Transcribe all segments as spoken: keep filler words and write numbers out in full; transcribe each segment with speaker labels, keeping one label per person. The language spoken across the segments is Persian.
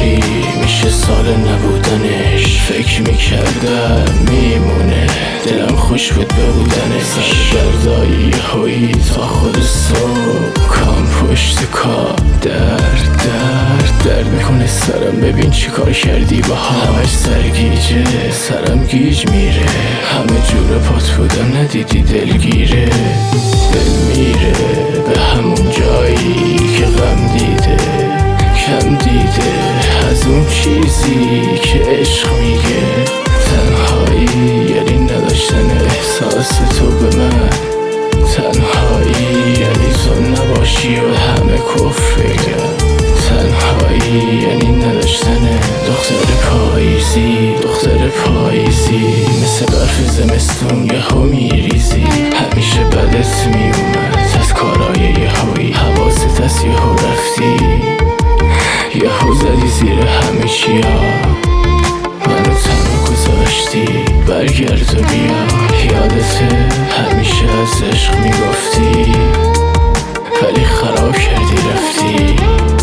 Speaker 1: سالی میشه سال نبودنش. فکر میکردم میمونه دلم خوش بود ببودنش. سرگردایی هایی تا خود صبح کام پشت کام درد درد درد میکنه سرم. ببین چی کار کردی با همش سرگیجه سرم گیج میره. همه جور پات بودم ندیدی دلگیره. دل میره به همون جایی که غم دیده کم دیده از اون چیزی که عشق میگه. تنهایی یعنی نداشتن احساس تو به من. تنهایی یعنی تو نباشی و همه کفر بگم. تنهایی یعنی نداشتن دختر پاییزی دختر پاییزی مثل برف زمستون یهو میریزی. همیشه بدت میومد از کارای یهویی. حواست از یهو رفتی یهو زدی زیر همه چیا. منو تنها گذاشتی برگرد و بیا. یادته همیشه از عشق میگفتی ولی خراب کردی رفتی.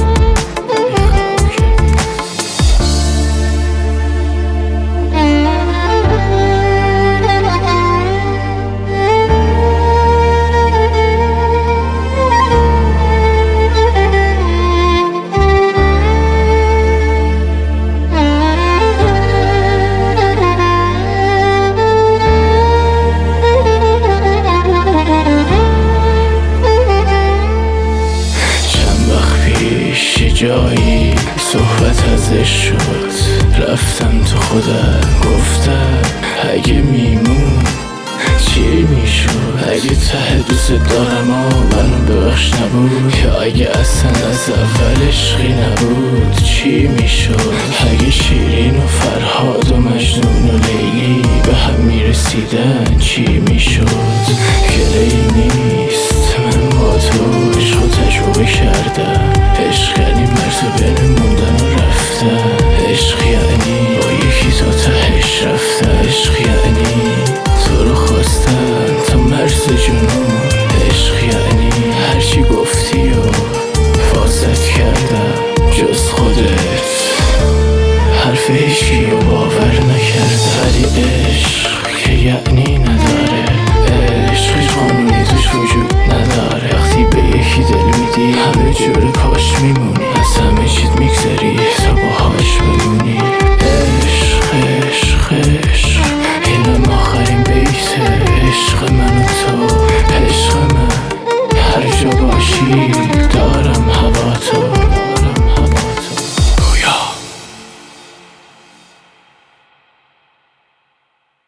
Speaker 1: جایی صحبت ازش شد رفتم تو خودم گفتم اگه میمون چی میشد. اگه ته دوست دارم و منو ببخش نبود یا اگه اصلا از اول عشقی نبود چی میشد. اگه شیرین و فرهاد و مجنون و لیلی به هم میرسیدن چی میشد. گله‌ای نیست من با تو عشق و تجربه کردم. عشق یعنی مرز بین موندن و رفتن. عشق یعنی با یکی تا تهش رفتن. عشق یعنی تو رو خواستن تا مرز جنون. عشق یعنی هرچی گفتی و فازت کردم جز خودت حرف هیچکی رو باور نکردم. ولی عشق که یعنی نداره. عشق هیچ قانونی توش وجود نداره. وقتی به یکی دل میدی همه جور پاش میمونی. از همه چیت میگذری تا باهاش بمونی. عشق عشق عشق اینم آخرین بیته. عشق من و تو عشق من هر جا باشی دارم